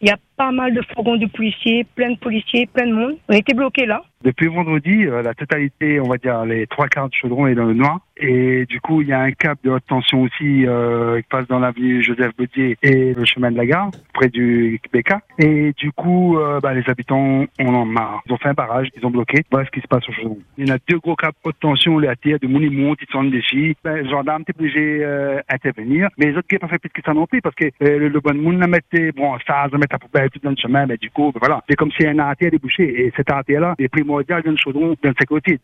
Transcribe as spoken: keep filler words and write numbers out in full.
Il y a pas mal de fourgons de policiers, plein de policiers, plein de monde. On était bloqués là. Depuis vendredi, euh, la totalité, on va dire les trois quarts de Chaudron est dans le noir. Et du coup, il y a un câble de haute tension aussi euh, qui passe dans l'avenue Joseph Baudier et le chemin de la gare, près du B K. Et du coup, euh, bah, les habitants en ont marre. Ils ont fait un barrage, ils ont bloqué. Voilà ce qui se passe au Chaudron. Il y en a deux gros câbles haute tension, les A T, de monde, ils montent, ils sont déchis. Ben, le gendarme est obligé d'intervenir. Euh, mais les autres qui n'ont pas fait plus que ça non plus, parce que euh, le, le bon monde l'a mettait, bon, ça, ça mettre la poubelle tout dans le chemin, mais du coup, ben, voilà. C'est comme si un A T a débouché. Et cet A T là est primordial dans le Chaudron, dans le sécurité.